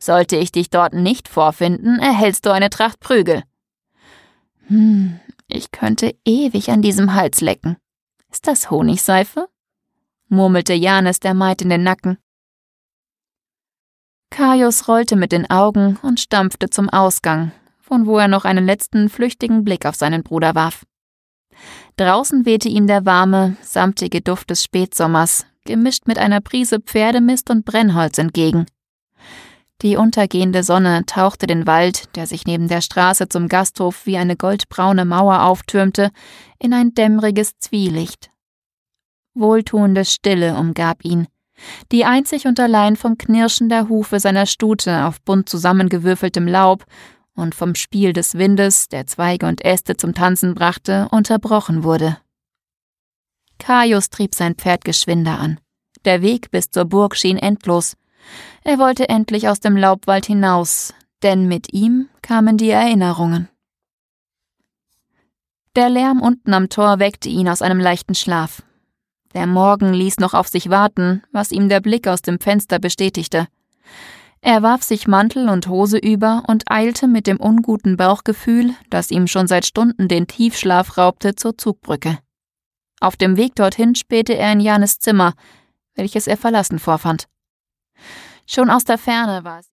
Sollte ich dich dort nicht vorfinden, erhältst du eine Tracht Prügel. Ich könnte ewig an diesem Hals lecken. Ist das Honigseife?« murmelte Janis der Maid in den Nacken. Kaius rollte mit den Augen und stampfte zum Ausgang, von wo er noch einen letzten flüchtigen Blick auf seinen Bruder warf. Draußen wehte ihm der warme, samtige Duft des Spätsommers, gemischt mit einer Prise Pferdemist und Brennholz entgegen. Die untergehende Sonne tauchte den Wald, der sich neben der Straße zum Gasthof wie eine goldbraune Mauer auftürmte, in ein dämmeriges Zwielicht. Wohltuende Stille umgab ihn, die einzig und allein vom Knirschen der Hufe seiner Stute auf bunt zusammengewürfeltem Laub und vom Spiel des Windes, der Zweige und Äste zum Tanzen brachte, unterbrochen wurde. Kaius trieb sein Pferd geschwinder an. Der Weg bis zur Burg schien endlos. Er wollte endlich aus dem Laubwald hinaus, denn mit ihm kamen die Erinnerungen. Der Lärm unten am Tor weckte ihn aus einem leichten Schlaf. Der Morgen ließ noch auf sich warten, was ihm der Blick aus dem Fenster bestätigte. Er warf sich Mantel und Hose über und eilte mit dem unguten Bauchgefühl, das ihm schon seit Stunden den Tiefschlaf raubte, zur Zugbrücke. Auf dem Weg dorthin spähte er in Janis Zimmer, welches er verlassen vorfand. Schon aus der Ferne war es